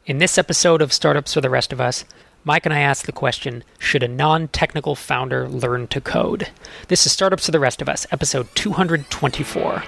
In this episode of Startups for the Rest of Us, Mike and I asked the question, should a non-technical founder learn to code? This is Startups for the Rest of Us, episode 224.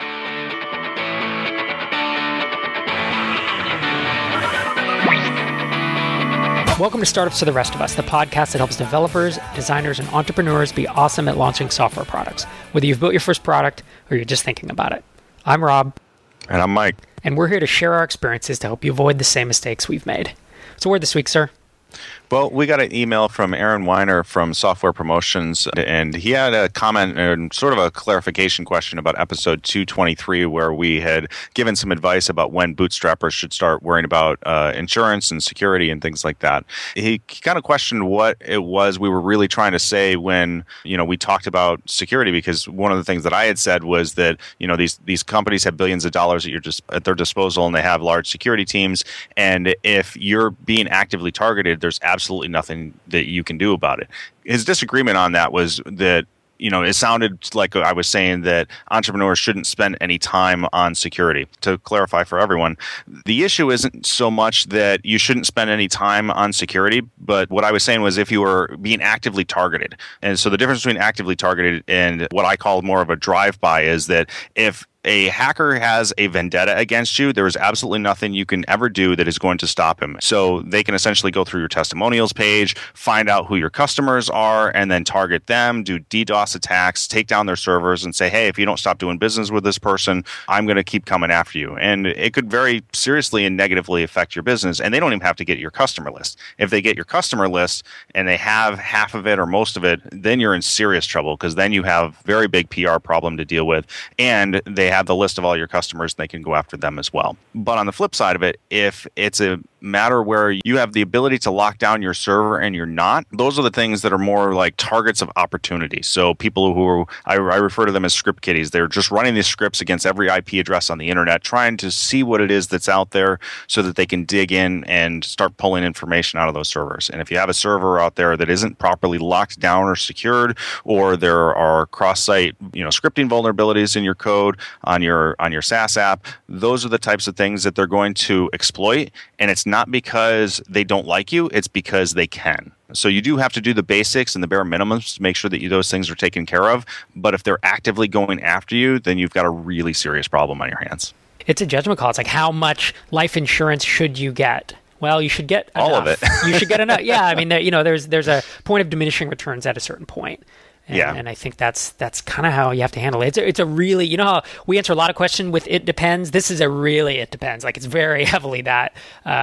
Welcome to Startups for the Rest of Us, the podcast that helps developers, designers, and entrepreneurs be awesome at launching software products, whether you've built your first product or you're just thinking about it. I'm Rob. And I'm Mike. And we're here to share our experiences to help you avoid the same mistakes we've made. So word this week, sir? Well, we got an email from Aaron Weiner from Software Promotions, and he had a comment and sort of a clarification question about episode 223, where we had given some advice about when bootstrappers should start worrying about insurance and security and things like that. He kind of questioned what it was we were really trying to say when, we talked about security, because one of the things that I had said was that, these companies have billions of dollars at their disposal, and they have large security teams, and if you're being actively targeted, there's absolutely nothing that you can do about it. His disagreement on that was that, it sounded like I was saying that entrepreneurs shouldn't spend any time on security. To clarify for everyone, the issue isn't so much that you shouldn't spend any time on security, but what I was saying was if you were being actively targeted. And so the difference between actively targeted and what I call more of a drive-by is that if a hacker has a vendetta against you, there is absolutely nothing you can ever do that is going to stop him. So they can essentially go through your testimonials page, find out who your customers are, and then target them, do DDoS attacks, take down their servers, and say, hey, if you don't stop doing business with this person, I'm going to keep coming after you. And it could very seriously and negatively affect your business, and they don't even have to get your customer list. If they get your customer list and they have half of it or most of it, then you're in serious trouble, because then you have a very big PR problem to deal with, and they have the list of all your customers, they can go after them as well. But on the flip side of it, if it's a matter where you have the ability to lock down your server and you're not, those are the things that are more like targets of opportunity. So people who I refer to them as script kiddies. They're just running these scripts against every IP address on the internet, trying to see what it is that's out there so that they can dig in and start pulling information out of those servers. And if you have a server out there that isn't properly locked down or secured, or there are cross-site, scripting vulnerabilities in your code on your SaaS app, those are the types of things that they're going to exploit. And it's not because they don't like you, it's because they can. So you do have to do the basics and the bare minimums to make sure that those things are taken care of. But if they're actively going after you, then you've got a really serious problem on your hands. It's a judgment call. It's like, how much life insurance should you get? Well, you should get enough. All of it. You should get enough. Yeah, I mean, there's a point of diminishing returns at a certain point. And I think that's kind of how you have to handle it. It's a really, how we answer a lot of questions with it depends. This is a really it depends. Like, it's very heavily that,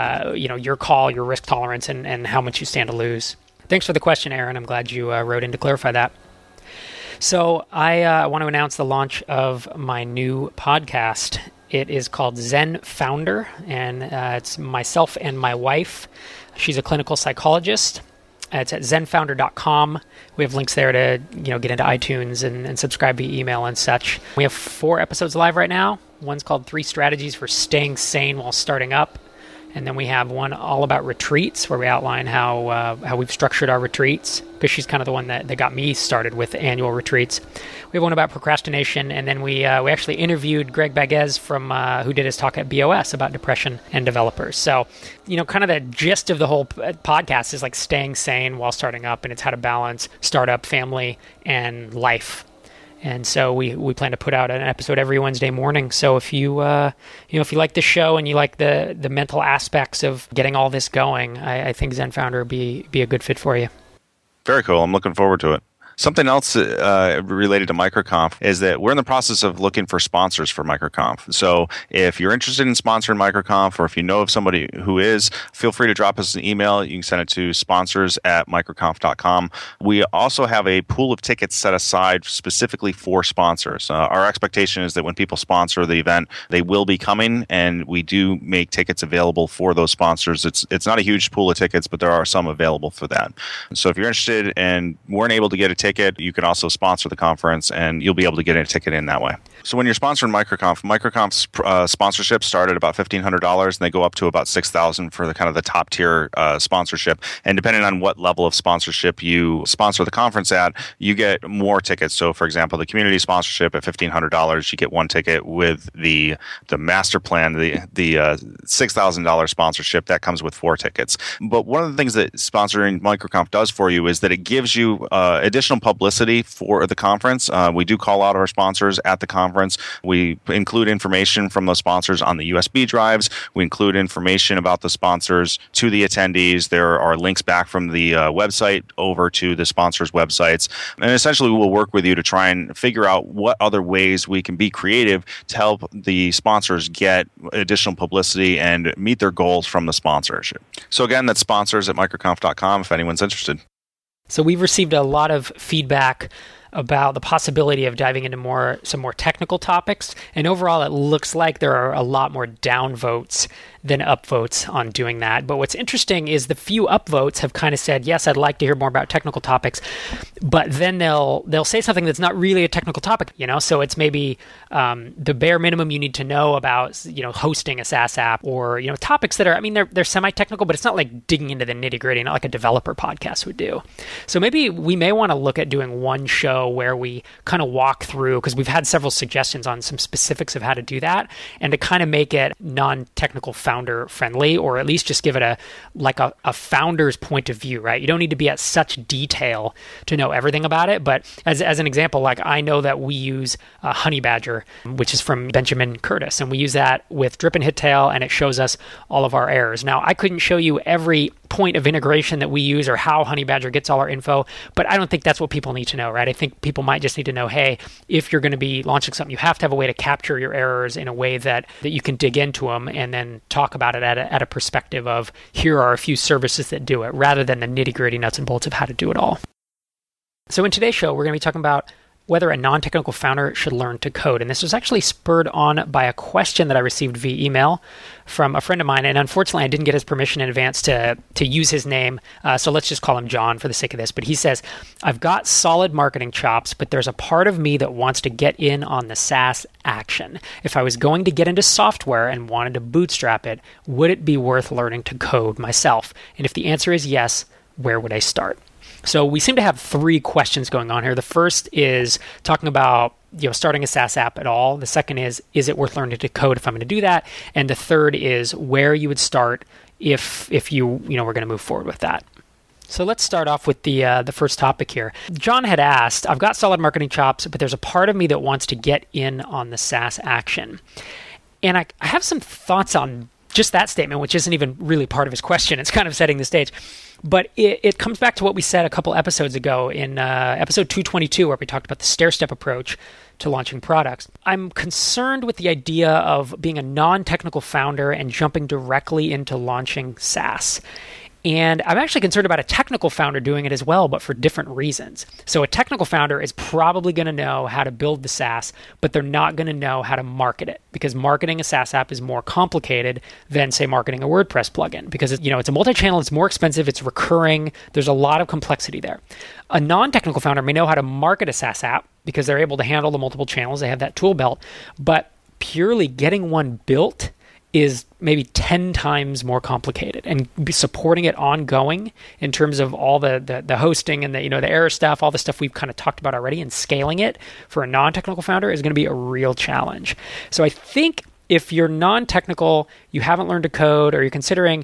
your call, your risk tolerance, and how much you stand to lose. Thanks for the question, Aaron. I'm glad you wrote in to clarify that. So I want to announce the launch of my new podcast. It is called Zen Founder, and it's myself and my wife. She's a clinical psychologist. It's at zenfounder.com. We have links there to get into iTunes and subscribe via email and such. We have 4 episodes live right now. One's called 3 Strategies for Staying Sane While Starting Up. And then we have one all about retreats, where we outline how we've structured our retreats, because she's kind of the one that got me started with annual retreats. We have one about procrastination, and then we actually interviewed Greg Baguez from who did his talk at BOS about depression and developers. So, kind of the gist of the whole podcast is like staying sane while starting up, and it's how to balance startup, family, and life. And so we plan to put out an episode every Wednesday morning. So if you if you like the show and you like the mental aspects of getting all this going, I think Zen Founder would be a good fit for you. Very cool. I'm looking forward to it. Something else related to MicroConf is that we're in the process of looking for sponsors for MicroConf. So if you're interested in sponsoring MicroConf, or if you know of somebody who is, feel free to drop us an email. You can send it to sponsors@microconf.com. We also have a pool of tickets set aside specifically for sponsors. Our expectation is that when people sponsor the event, they will be coming, and we do make tickets available for those sponsors. It's not a huge pool of tickets, but there are some available for that. So if you're interested and weren't able to get a ticket ticket. You can also sponsor the conference, and you'll be able to get a ticket in that way. So when you're sponsoring MicroConf's sponsorships start at about $1,500, and they go up to about $6,000 for the kind of the top tier sponsorship. And depending on what level of sponsorship you sponsor the conference at, you get more tickets. So, for example, the community sponsorship at $1,500, you get one ticket. With the master plan, the $6,000 sponsorship, that comes with 4 tickets. But one of the things that sponsoring MicroConf does for you is that it gives you additional publicity for the conference. We do call out our sponsors at the conference. We include information from those sponsors on the USB drives. We include information about the sponsors to the attendees. There are links back from the website over to the sponsors' websites. And essentially, we'll work with you to try and figure out what other ways we can be creative to help the sponsors get additional publicity and meet their goals from the sponsorship. So again, that's sponsors@microconf.com if anyone's interested. So we've received a lot of feedback about the possibility of diving into some more technical topics. And overall, it looks like there are a lot more downvotes than upvotes on doing that. But what's interesting is the few upvotes have kind of said, yes, I'd like to hear more about technical topics, but then they'll say something that's not really a technical topic, So it's maybe the bare minimum you need to know about, hosting a SaaS app, or topics that are, they're semi-technical, but it's not like digging into the nitty-gritty, not like a developer podcast would do. So maybe we may want to look at doing one show where we kind of walk through, because we've had several suggestions on some specifics of how to do that, and to kind of make it non-technical founder friendly, or at least just give it a founder's point of view, right? You don't need to be at such detail to know everything about it. But as an example, like I know that we use Honeybadger, which is from Benjamin Curtis, and we use that with Drip and Hittail, and it shows us all of our errors. Now, I couldn't show you every point of integration that we use or how Honeybadger gets all our info, but I don't think that's what people need to know, right? I think people might just need to know, hey, if you're going to be launching something, you have to have a way to capture your errors in a way that you can dig into them and then talk about it at a perspective of, here are a few services that do it, rather than the nitty-gritty nuts and bolts of how to do it all. So in today's show, we're going to be talking about whether a non-technical founder should learn to code. And this was actually spurred on by a question that I received via email from a friend of mine. And unfortunately, I didn't get his permission in advance to use his name. So let's just call him John for the sake of this. But he says, I've got solid marketing chops, but there's a part of me that wants to get in on the SaaS action. If I was going to get into software and wanted to bootstrap it, would it be worth learning to code myself? And if the answer is yes, where would I start? So we seem to have 3 questions going on here. The first is talking about starting a SaaS app at all. The second is it worth learning to code if I'm going to do that? And the third is where you would start if you were going to move forward with that. So let's start off with the first topic here. John had asked, I've got solid marketing chops, but there's a part of me that wants to get in on the SaaS action. And I have some thoughts on just that statement, which isn't even really part of his question. It's kind of setting the stage. But it comes back to what we said a couple episodes ago in episode 222, where we talked about the stair-step approach to launching products. I'm concerned with the idea of being a non-technical founder and jumping directly into launching SaaS. And I'm actually concerned about a technical founder doing it as well, but for different reasons. So a technical founder is probably going to know how to build the SaaS, but they're not going to know how to market it, because marketing a SaaS app is more complicated than, say, marketing a WordPress plugin, because it's a multi-channel, it's more expensive, it's recurring, there's a lot of complexity there. A non-technical founder may know how to market a SaaS app because they're able to handle the multiple channels, they have that tool belt, but purely getting one built is maybe 10 times more complicated, and supporting it ongoing in terms of all the hosting and the error stuff, all the stuff we've kind of talked about already, and scaling it for a non-technical founder is going to be a real challenge. So I think if you're non-technical, you haven't learned to code, or you're considering,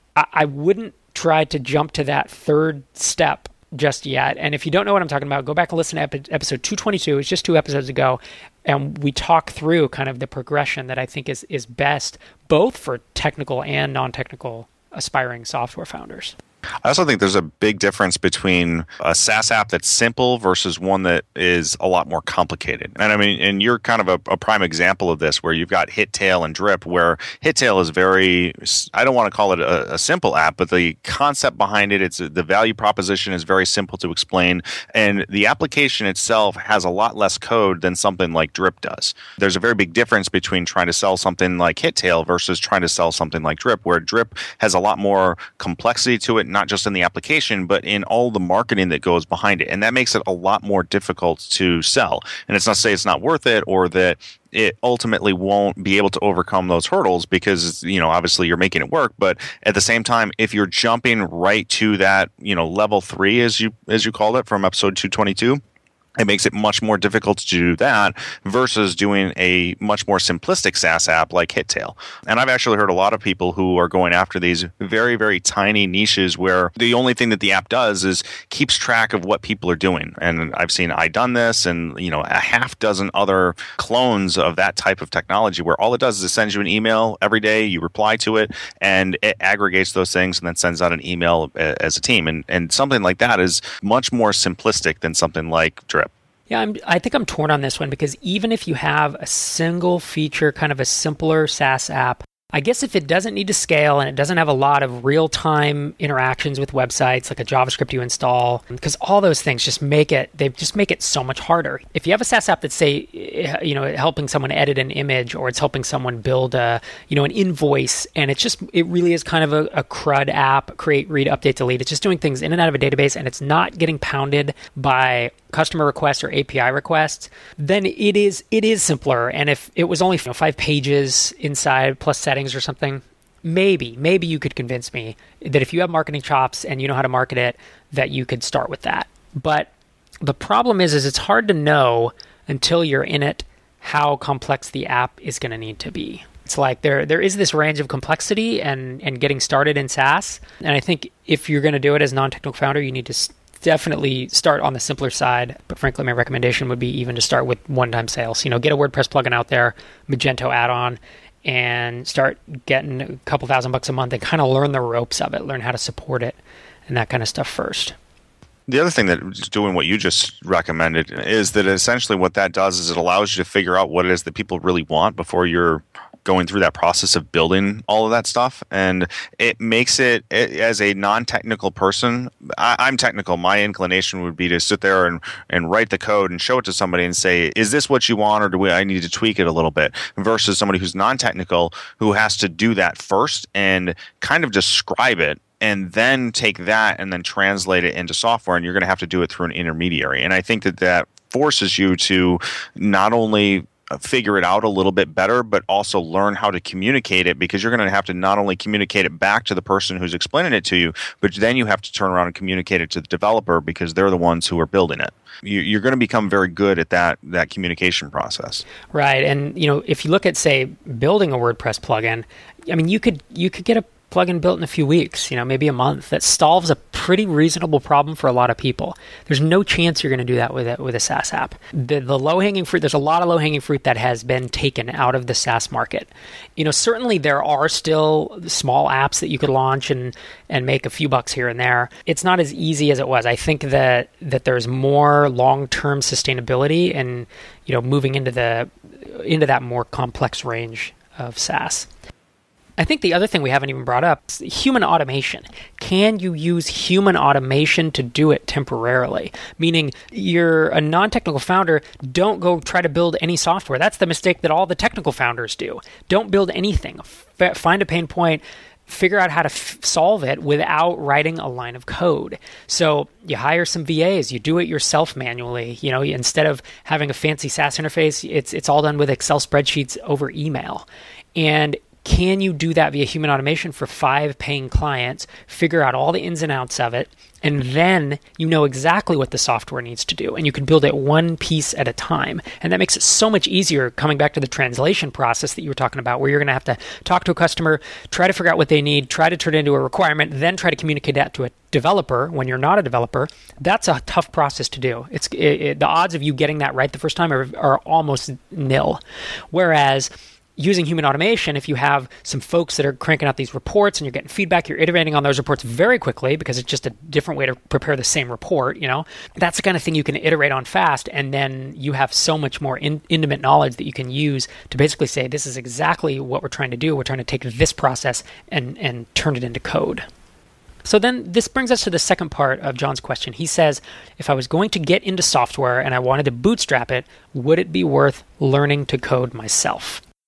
I wouldn't try to jump to that third step just yet. And if you don't know what I'm talking about, go back and listen to episode 222. It's just 2 episodes ago. And we talk through kind of the progression that I think is best, both for technical and non-technical aspiring software founders. I also think there's a big difference between a SaaS app that's simple versus one that is a lot more complicated. And you're kind of a prime example of this, where you've got Hittail and Drip, where Hittail is very, I don't want to call it a simple app, but the concept behind it, the value proposition is very simple to explain, and the application itself has a lot less code than something like Drip does. There's a very big difference between trying to sell something like Hittail versus trying to sell something like Drip, where Drip has a lot more complexity to it not just in the application, but in all the marketing that goes behind it. And that makes it a lot more difficult to sell. And it's not to say it's not worth it or that it ultimately won't be able to overcome those hurdles because, obviously you're making it work. But at the same time, if you're jumping right to that, level 3, as you called it from episode 222, it makes it much more difficult to do that versus doing a much more simplistic SaaS app like HitTail. And I've actually heard a lot of people who are going after these very, very tiny niches where the only thing that the app does is keeps track of what people are doing. And I've seen iDoneThis and, a half dozen other clones of that type of technology where all it does is it sends you an email every day, you reply to it, and it aggregates those things and then sends out an email as a team. And something like that is much more simplistic than something like Drip. Yeah, I think I'm torn on this one because even if you have a single feature, kind of a simpler SaaS app, I guess if it doesn't need to scale and it doesn't have a lot of real-time interactions with websites like a JavaScript you install, because all those things just make it so much harder. If you have a SaaS app that's helping someone edit an image or it's helping someone build an invoice, and it really is kind of a CRUD app, create, read, update, delete. It's just doing things in and out of a database and it's not getting pounded by customer requests or API requests, then it is simpler. And if it was only 5 pages inside plus settings or something, maybe you could convince me that if you have marketing chops and you know how to market it, that you could start with that. But the problem is it's hard to know until you're in it how complex the app is going to need to be. It's like there is this range of complexity and getting started in SaaS. And I think if you're going to do it as a non-technical founder, you need to definitely start on the simpler side. But frankly, my recommendation would be even to start with one-time sales. Get a WordPress plugin out there, Magento add-on, and start getting a couple $1,000 a month and kind of learn the ropes of it, learn how to support it and that kind of stuff first. The other thing that doing what you just recommended is that essentially what that does is it allows you to figure out what it is that people really want before you're going through that process of building all of that stuff. And it makes it, as a non-technical person, I'm technical. My inclination would be to sit there and write the code and show it to somebody and say, is this what you want, or I need to tweak it a little bit? Versus somebody who's non-technical who has to do that first and kind of describe it and then take that and then translate it into software, and you're going to have to do it through an intermediary. And I think that forces you to not only figure it out a little bit better, but also learn how to communicate it, because you're going to have to not only communicate it back to the person who's explaining it to you, but then you have to turn around and communicate it to the developer because they're the ones who are building it. You're going to become very good at that communication process. Right. And, if you look at, say, building a WordPress plugin, I mean, you could get a plugin built in a few weeks, maybe a month, that solves a pretty reasonable problem for a lot of people. There's no chance you're going to do that with a SaaS app. The low-hanging fruit, there's a lot of low-hanging fruit that has been taken out of the SaaS market. Certainly there are still small apps that you could launch and make a few bucks here and there. It's not as easy as it was. I think that there's more long-term sustainability and, moving into that more complex range of SaaS. I think the other thing we haven't even brought up is human automation. Can you use human automation to do it temporarily? Meaning, you're a non-technical founder, don't go try to build any software. That's the mistake that all the technical founders do. Don't build anything. Find a pain point, figure out how to solve it without writing a line of code. So you hire some VAs, you do it yourself manually. Instead of having a fancy SaaS interface, it's all done with Excel spreadsheets over email. And can you do that via human automation for 5 paying clients, figure out all the ins and outs of it, and then you know exactly what the software needs to do, and you can build it one piece at a time. And that makes it so much easier, coming back to the translation process that you were talking about, where you're going to have to talk to a customer, try to figure out what they need, try to turn it into a requirement, then try to communicate that to a developer when you're not a developer. That's a tough process to do. The odds of you getting that right the first time are almost nil. Whereas using human automation, if you have some folks that are cranking out these reports and you're getting feedback, you're iterating on those reports very quickly because it's just a different way to prepare the same report, that's the kind of thing you can iterate on fast. And then you have so much more intimate knowledge that you can use to basically say, this is exactly what we're trying to do. We're trying to take this process and turn it into code. So then this brings us to the second part of John's question. He says, if I was going to get into software and I wanted to bootstrap it, would it be worth learning to code myself?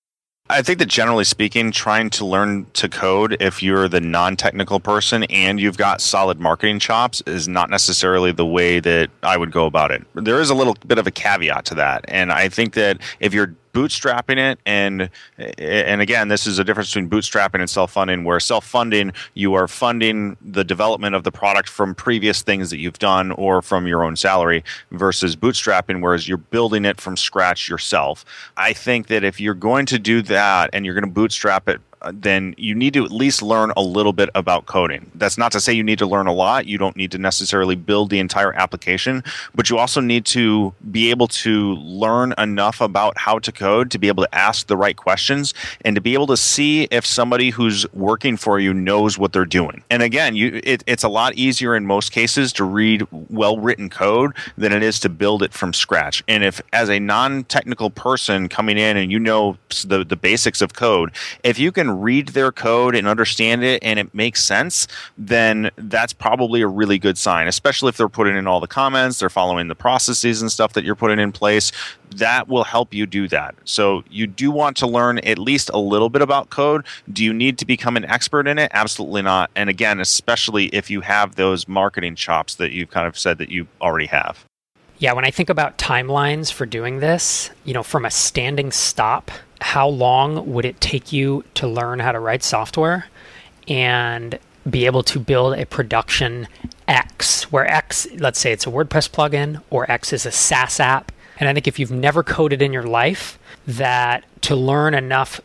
I think that generally speaking, trying to learn to code if you're the non-technical person and you've got solid marketing chops is not necessarily the way that I would go about it. There is a little bit of a caveat to that. And I think that if you're bootstrapping it, and again, this is a difference between bootstrapping and self-funding, where self-funding, you are funding the development of the product from previous things that you've done or from your own salary, versus bootstrapping, whereas you're building it from scratch yourself. I think that if you're going to do that and you're going to bootstrap it, then you need to at least learn a little bit about coding. That's not to say you need to learn a lot. You don't need to necessarily build the entire application, but you also need to be able to learn enough about how to code to be able to ask the right questions and to be able to see if somebody who's working for you knows what they're doing. And again, it's a lot easier in most cases to read well-written code than it is to build it from scratch. And if, as a non-technical person coming in and you know the basics of code, if you can read their code and understand it and it makes sense, then that's probably a really good sign, especially if they're putting in all the comments, they're following the processes and stuff that you're putting in place. That will help you do that. So you do want to learn at least a little bit about code. Do you need to become an expert in it? Absolutely not. And again, especially if you have those marketing chops that you've kind of said that you already have. Yeah, when I think about timelines for doing this, from a standing stop, how long would it take you to learn how to write software and be able to build a production X, where X, let's say it's a WordPress plugin, or X is a SaaS app. And I think if you've never coded in your life, that to learn enough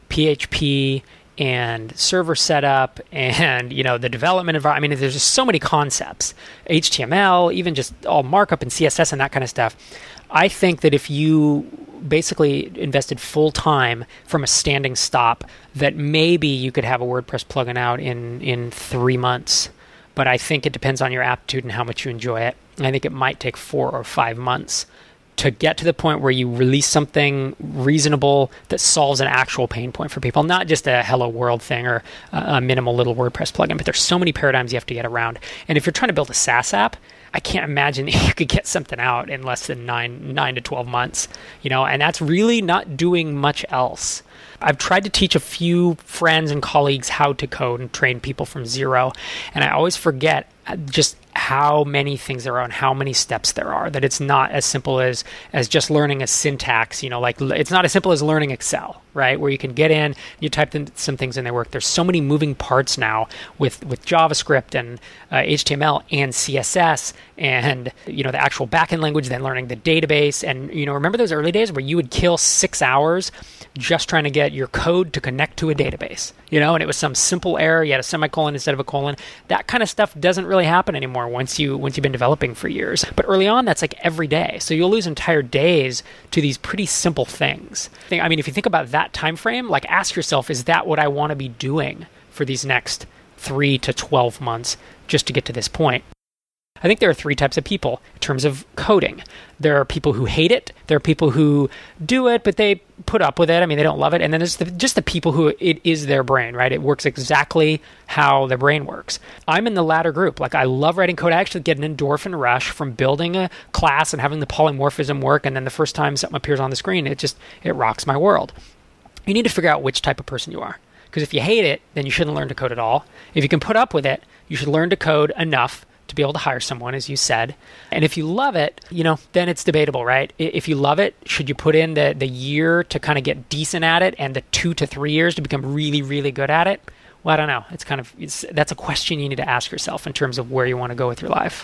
PHP and server setup and, the development environment, there's just so many concepts, HTML, even just all markup and CSS and that kind of stuff. I think that if you basically invested full time from a standing stop, that maybe you could have a WordPress plugin out in 3 months. But I think it depends on your aptitude and how much you enjoy it. And I think it might take 4 or 5 months to get to the point where you release something reasonable that solves an actual pain point for people, not just a Hello World thing or a minimal little WordPress plugin. But there's so many paradigms you have to get around. And if you're trying to build a SaaS app, I can't imagine that you could get something out in less than 9 to 12 months, and that's really not doing much else. I've tried to teach a few friends and colleagues how to code and train people from zero, and I always forget just how many things there are and how many steps there are, that it's not as simple as just learning a syntax, it's not as simple as learning Excel, right? Where you can get in, you type some things and they work. There's so many moving parts now with JavaScript and HTML and CSS and, the actual backend language, then learning the database. And, remember those early days where you would kill 6 hours just trying to get your code to connect to a database, and it was some simple error, you had a semicolon instead of a colon. That kind of stuff doesn't really happen anymore once you've been developing for years. But early on, that's like every day. So you'll lose entire days to these pretty simple things. If you think about that time frame, ask yourself, is that what I want to be doing for these next 3 to 12 months just to get to this point? I think there are 3 types of people in terms of coding. There are people who hate it. There are people who do it, but they put up with it. They don't love it. And then there's just the people who it is their brain, right? It works exactly how their brain works. I'm in the latter group. I love writing code. I actually get an endorphin rush from building a class and having the polymorphism work. And then the first time something appears on the screen, it rocks my world. You need to figure out which type of person you are. Because if you hate it, then you shouldn't learn to code at all. If you can put up with it, you should learn to code enough to be able to hire someone, as you said. And if you love it, then it's debatable, right? If you love it, should you put in the year to kind of get decent at it and the 2 to 3 years to become really, really good at it? Well, I don't know. That's a question you need to ask yourself in terms of where you want to go with your life.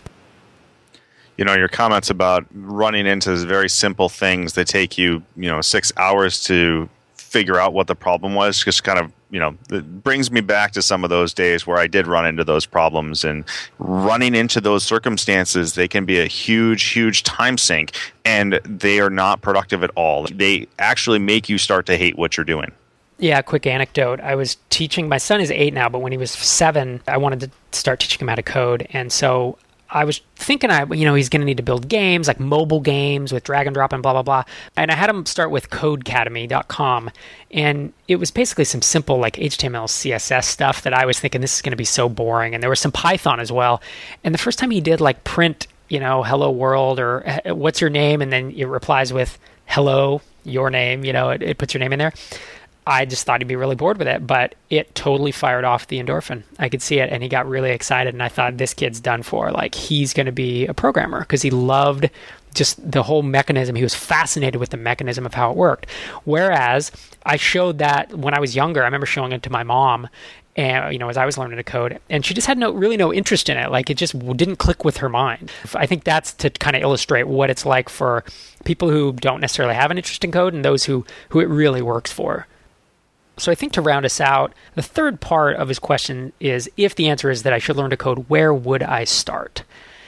Your comments about running into very simple things that take you, 6 hours to figure out what the problem was, just kind of, it brings me back to some of those days where I did run into those problems. And running into those circumstances, they can be a huge, huge time sink, and they are not productive at all. They actually make you start to hate what you're doing. Yeah, quick anecdote. I was teaching, my son is 8 now, but when he was 7, I wanted to start teaching him how to code. And so I was thinking, he's going to need to build games, like mobile games with drag and drop and blah, blah, blah. And I had him start with codecademy.com. And it was basically some simple HTML, CSS stuff that I was thinking, this is going to be so boring. And there was some Python as well. And the first time he did print, hello world or what's your name? And then it replies with hello, your name, it puts your name in there. I just thought he'd be really bored with it, but it totally fired off the endorphin. I could see it, and he got really excited, and I thought, this kid's done for. Like, he's going to be a programmer, because he loved just the whole mechanism. He was fascinated with the mechanism of how it worked. Whereas I showed that when I was younger. I remember showing it to my mom, and as I was learning to code, and she just had no interest in it. Like, it just didn't click with her mind. I think that's to kind of illustrate what it's like for people who don't necessarily have an interest in code and those who it really works for. So I think to round us out, the third part of his question is, if the answer is that I should learn to code, where would I start?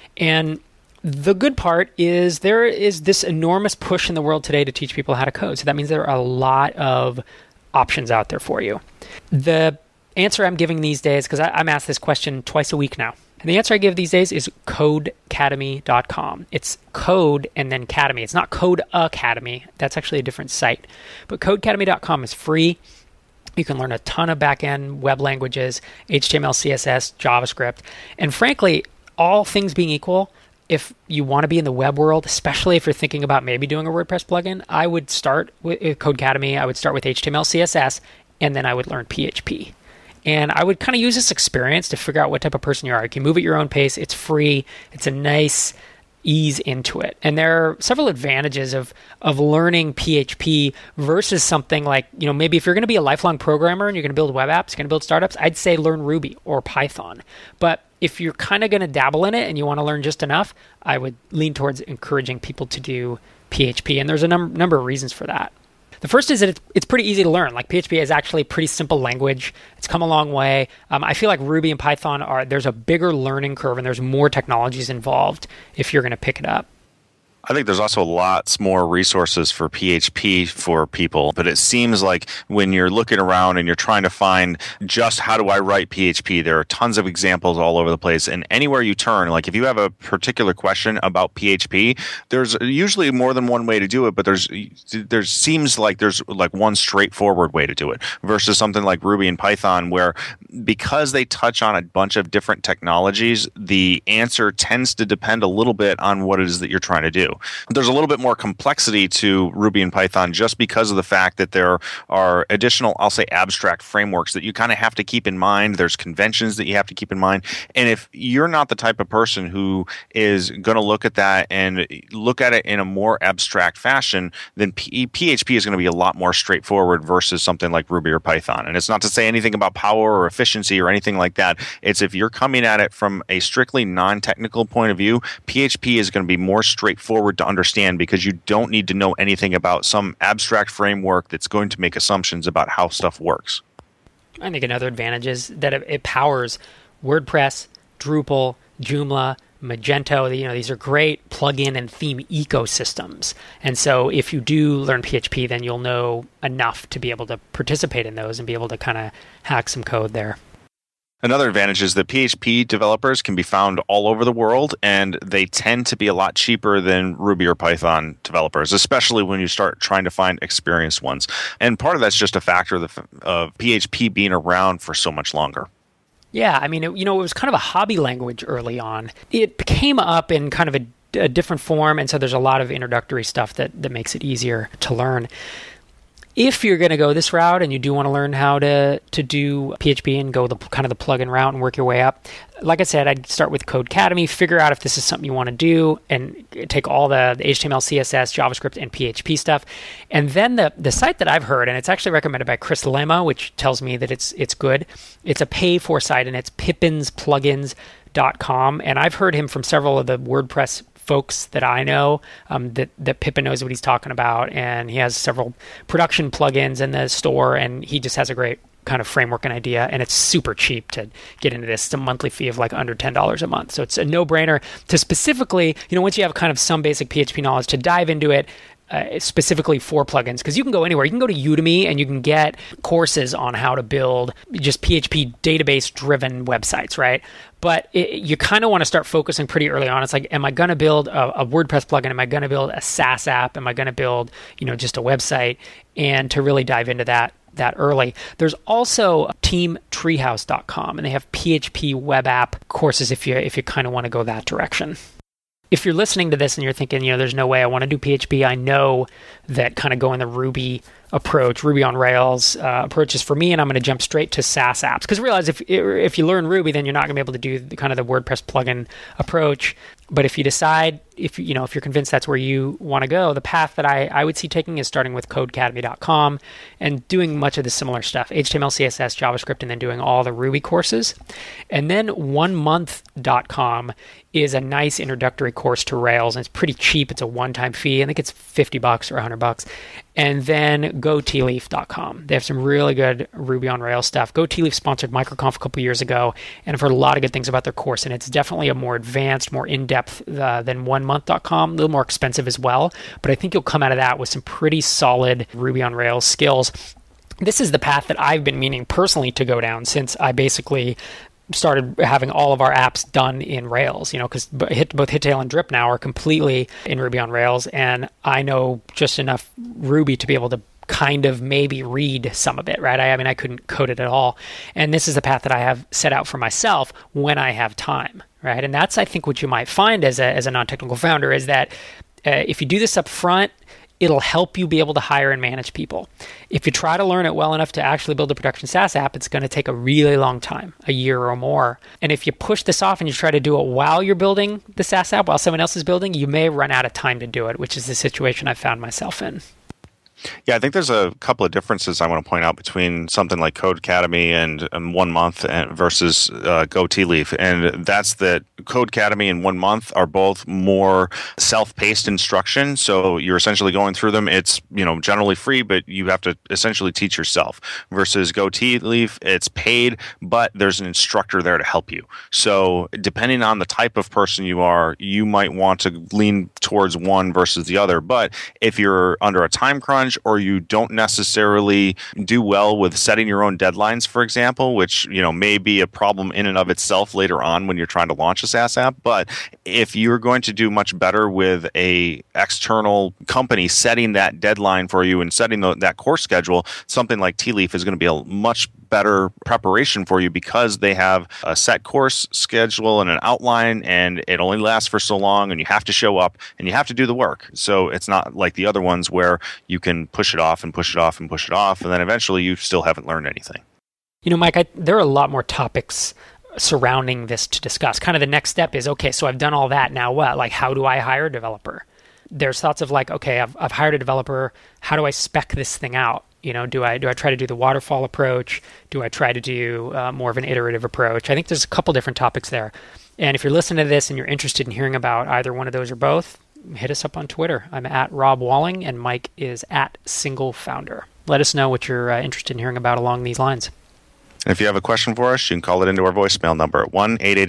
And the good part is there is this enormous push in the world today to teach people how to code. So that means there are a lot of options out there for you. The answer I'm giving these days, because I'm asked this question twice a week now, and the answer I give these days is codecademy.com. It's code and then academy. It's not Code Academy. That's actually a different site. But codecademy.com is free. You can learn a ton of back-end web languages, HTML, CSS, JavaScript. And frankly, all things being equal, if you want to be in the web world, especially if you're thinking about maybe doing a WordPress plugin, I would start with Codecademy. I would start with HTML, CSS, and then I would learn PHP. And I would kind of use this experience to figure out what type of person you are. You can move at your own pace. It's free. It's a nice ease into it. And there are several advantages of learning PHP versus something like, maybe if you're going to be a lifelong programmer and you're going to build web apps, you're going to build startups, I'd say learn Ruby or Python. But if you're kind of going to dabble in it and you want to learn just enough, I would lean towards encouraging people to do PHP. And there's a number of reasons for that. The first is that it's pretty easy to learn. Like, PHP is actually a pretty simple language. It's come a long way. I feel like Ruby and Python there's a bigger learning curve and there's more technologies involved if you're going to pick it up. I think there's also lots more resources for PHP for people, but it seems like when you're looking around and you're trying to find just how do I write PHP, there are tons of examples all over the place. And anywhere you turn, like if you have a particular question about PHP, there's usually more than one way to do it, but there seems like there's like one straightforward way to do it versus something like Ruby and Python, where because they touch on a bunch of different technologies, the answer tends to depend a little bit on what it is that you're trying to do. There's a little bit more complexity to Ruby and Python just because of the fact that there are additional, I'll say, abstract frameworks that you kind of have to keep in mind. There's conventions that you have to keep in mind. And if you're not the type of person who is going to look at that and look at it in a more abstract fashion, then PHP is going to be a lot more straightforward versus something like Ruby or Python. And it's not to say anything about power or efficiency or anything like that. It's if you're coming at it from a strictly non-technical point of view, PHP is going to be more straightforward to understand because you don't need to know anything about some abstract framework that's going to make assumptions about how stuff works. I think another advantage is that it powers WordPress, Drupal, Joomla, Magento. These are great plugin and theme ecosystems. And so if you do learn PHP, then you'll know enough to be able to participate in those and be able to kind of hack some code there. Another advantage is that PHP developers can be found all over the world, and they tend to be a lot cheaper than Ruby or Python developers, especially when you start trying to find experienced ones. And part of that's just a factor of PHP being around for so much longer. Yeah, I mean, it was kind of a hobby language early on. It came up in kind of a different form, and so there's a lot of introductory stuff that makes it easier to learn. If you're going to go this route and you do want to learn how to do PHP and go the kind of the plugin route and work your way up, like I said, I'd start with Codecademy, figure out if this is something you want to do, and take all the HTML, CSS, JavaScript, and PHP stuff. And then the site that I've heard, and it's actually recommended by Chris Lema, which tells me that it's good. It's a pay-for site, and it's pippinplugins.com. And I've heard him from several of the WordPress folks that I know, that Pippin knows what he's talking about, and he has several production plugins in the store, and he just has a great kind of framework and idea, and it's super cheap to get into this. It's a monthly fee of like under $10 a month. So it's a no-brainer to specifically, once you have kind of some basic PHP knowledge, to dive into it specifically for plugins, because you can go anywhere. You can go to Udemy and you can get courses on how to build just PHP database-driven websites, right? But you kind of want to start focusing pretty early on. It's like, am I going to build a WordPress plugin? Am I going to build a SaaS app? Am I going to build, just a website? And to really dive into that early. There's also teamtreehouse.com, and they have PHP web app courses if you kind of want to go that direction. if you're listening to this and you're thinking, there's no way I want to do PHP, I know that kind of going the Ruby approach, Ruby on Rails approach is for me, and I'm going to jump straight to SaaS apps. Because realize if you learn Ruby, then you're not going to be able to do the kind of the WordPress plugin approach. But if you decide, if you're convinced that's where you want to go, the path that I would see taking is starting with Codecademy.com and doing much of the similar stuff, HTML, CSS, JavaScript, and then doing all the Ruby courses. And then onemonth.com is a nice introductory course to Rails, and it's pretty cheap. It's a one-time fee. I think it's $50 or $100. And then GoTealeaf.com. They have some really good Ruby on Rails stuff. GoTealeaf sponsored MicroConf a couple years ago, and I've heard a lot of good things about their course, and it's definitely a more advanced, more in-depth than onemonth.com, a little more expensive as well, but I think you'll come out of that with some pretty solid Ruby on Rails skills. This is the path that I've been meaning personally to go down since I basically started having all of our apps done in Rails, because both Hittail and Drip now are completely in Ruby on Rails, and I know just enough Ruby to be able to kind of maybe read some of it, right? I mean, I couldn't code it at all. And this is the path that I have set out for myself when I have time, right? And that's, I think, what you might find as a non-technical founder is that if you do this up front, it'll help you be able to hire and manage people. If you try to learn it well enough to actually build a production SaaS app, it's going to take a really long time, a year or more. And if you push this off and you try to do it while you're building the SaaS app, while someone else is building, you may run out of time to do it, which is the situation I found myself in. Yeah, I think there's a couple of differences I want to point out between something like Codecademy and 1 month versus GoTealeaf. And that's that Codecademy and 1 month are both more self-paced instruction. So you're essentially going through them. It's, generally free, but you have to essentially teach yourself. Versus GoTealeaf, it's paid, but there's an instructor there to help you. So depending on the type of person you are, you might want to lean towards one versus the other. But if you're under a time crunch, or you don't necessarily do well with setting your own deadlines, for example, which may be a problem in and of itself later on when you're trying to launch a SaaS app. But if you're going to do much better with a external company setting that deadline for you and setting that course schedule, something like TeaLeaf is going to be a much better preparation for you because they have a set course schedule and an outline, and it only lasts for so long, and you have to show up and you have to do the work. So it's not like the other ones where you can push it off and push it off and push it off, and then eventually you still haven't learned anything. Mike, there are a lot more topics surrounding this to discuss. Kind of the next step is, okay, so I've done all that, now what? Like, how do I hire a developer? There's thoughts of like, okay, I've hired a developer, how do I spec this thing out? Do I try to do the waterfall approach? Do I try to do more of an iterative approach? I think there's a couple different topics there. And if you're listening to this and you're interested in hearing about either one of those or both, hit us up on Twitter. I'm at Rob Walling, and Mike is at Single Founder. Let us know what you're interested in hearing about along these lines. And if you have a question for us, you can call it into our voicemail number at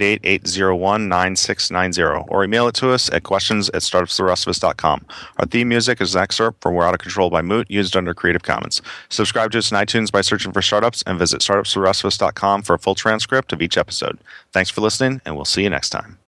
1-888-801-9690 or email it to us at questions@startupstherestofus.com. Our theme music is an excerpt from We're Out of Control by Moot, used under Creative Commons. Subscribe to us on iTunes by searching for Startups, and visit startupstherestofus.com for a full transcript of each episode. Thanks for listening, and we'll see you next time.